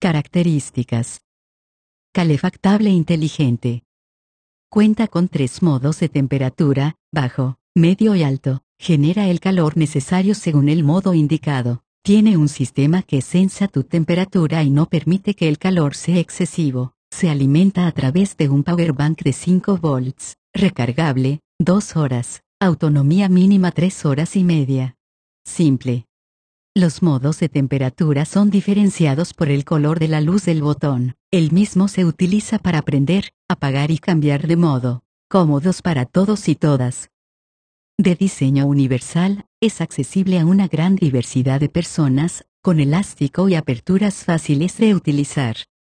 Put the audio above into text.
Características. Calefactable inteligente. Cuenta con 3 modos de temperatura, bajo, medio y alto. Genera el calor necesario según el modo indicado. Tiene un sistema que sensa tu temperatura y no permite que el calor sea excesivo. Se alimenta a través de un power bank de 5 volts. Recargable, 2 horas. Autonomía mínima 3 horas y media. Simple. Los modos de temperatura son diferenciados por el color de la luz del botón. El mismo se utiliza para prender, apagar y cambiar de modo. Cómodos para todos y todas. De diseño universal, es accesible a una gran diversidad de personas, con elástico y aperturas fáciles de utilizar.